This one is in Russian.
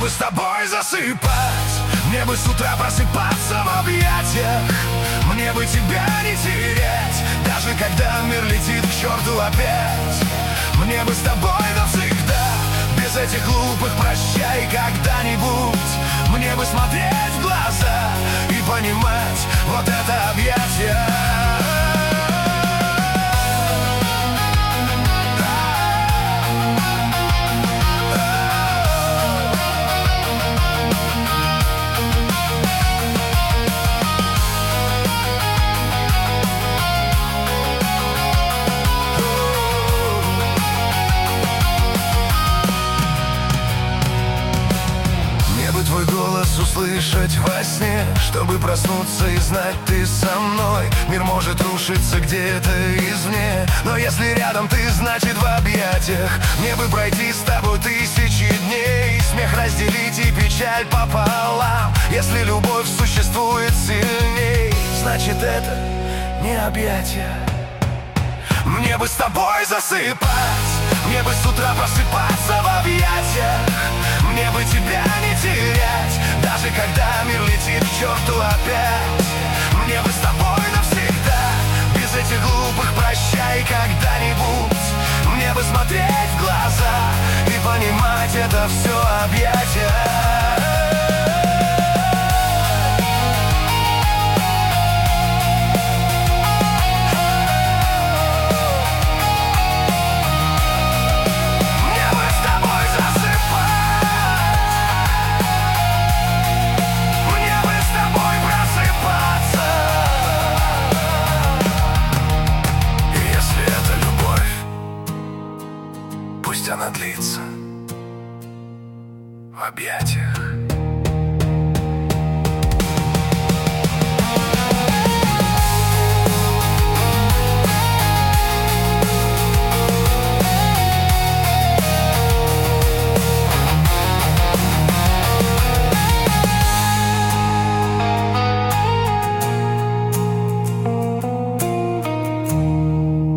бы с тобой засыпать, мне бы с утра просыпаться в объятиях, мне бы тебя не терять, даже когда мир летит к черту опять. Мне бы с тобой навсегда, без этих глупых прощай когда-нибудь. Мне бы смотреть в глаза и понимать вот это объятие. Твой голос услышать во сне, чтобы проснуться и знать ты со мной. Мир может рушиться где-то извне, но если рядом ты, значит в объятиях. Мне бы пройти с тобой тысячи дней, смех разделить и печаль пополам. Если любовь существует сильней, значит это не объятия. Мне бы с тобой засыпать, мне бы с утра просыпаться в объятиях, мне бы тебя не терять, даже когда мир летит к черту опять. Мне бы с тобой навсегда, без этих глупых прощай когда-нибудь. Мне бы смотреть в глаза и понимать это все объятия. Пусть она длится в объятиях.